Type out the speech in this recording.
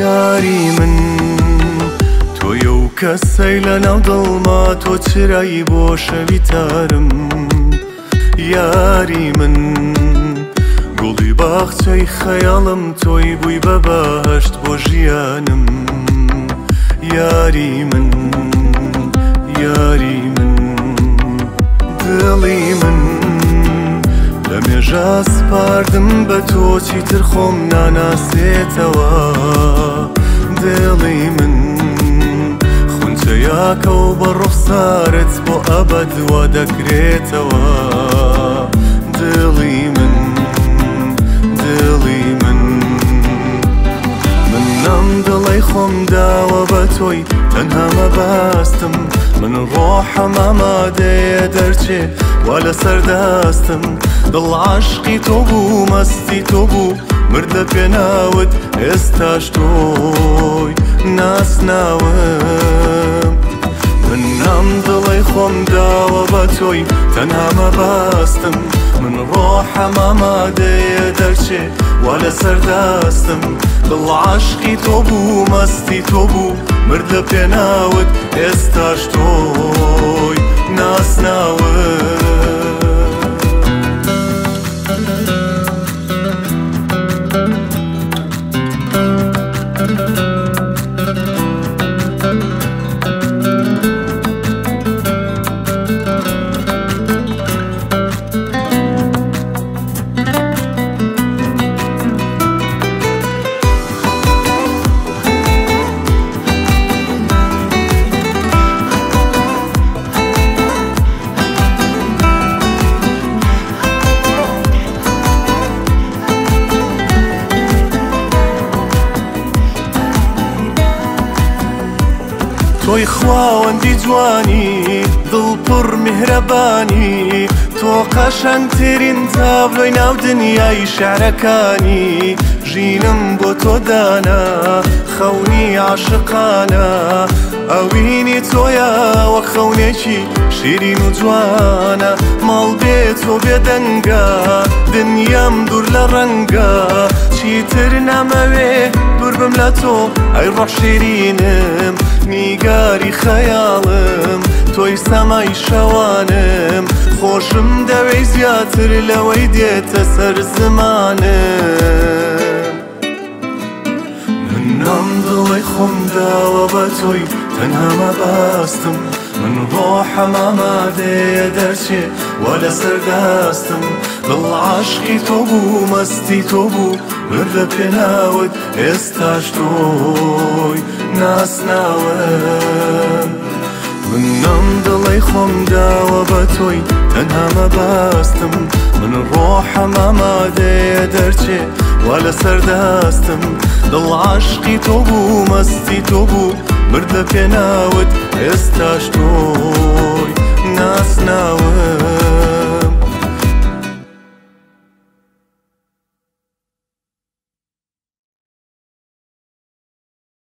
یاری من تۆیە و کەسەی لەناو دڵما تۆ چرایی بۆ شەویتارم یاری من گوڵی باخچەی خەیاڵم تۆی بووی بە بەهەشت بۆ ژیانم یاری من یاری من دڵی من لە مێژە سپاردم بە تۆ چیتر خۆم ناناسێتەوە دڵی من خونچە یاکە و بە ڕوخسارت بۆ ئەبەد وا دەکرێتەوە دڵی من دڵی من نەم دڵی خۆم داوە بە تۆی تەنها مەباستم من ڕۆحەم ئامادەیە دەرچێ وا لەسەر دەستم دڵ عاشقی تۆ بوو مەستی تۆ بوو مردە پێناوت ئێستاش تۆی ناسناوم من نام دڵی خۆم داوە بە تۆی تەنها مەباستم من ڕۆحەم ئامادەیە دەرچێ وا لەسەر دەستم دڵ عاشقی تۆ بوو مەستی تۆ بوو مردە پێناوت ئێستاش تۆی ناسناوم تۆی خواوەندی جوانی دڵ پڕ میهرەبانی تۆ قەشەنگترین تابلۆی ناو دنیای شێعرەکانی ژینم بۆ تۆ دانا خەونی عاشقانە ئەوینی تۆیە وەک خەونێکی شیرین و جوانە ماڵ بێ تۆ بێدەنگە دنیام دوور لە ڕەنگە چیتر نامەوێ دوور بم لە تۆ ئەی ڕۆح شیرینم نیگاری خەیاڵم تۆی سەمای شەوانم خۆشم دەوێی زیاتر لەوەی دێتە سەر زمانم من نام دڵی خۆم داوە بە تۆی تەنها مەباستم من ڕۆحەم ئامادەیە دەرچێ وا لەسەر دەستم دڵ عاشقی تۆ بوو مەستی تۆ بوو مردە پێناوت ئێستاش تۆی ناسناوم من نام دڵی خۆم داوە بە تۆی تەنها مەباستم من ڕۆحەم ئامادەیە دەرچێ وا لەسەر دەستم دڵ عاشقی تۆ بوو مەستی تۆ بوو مردە پێناوت ئێستاش تۆی ناسناوم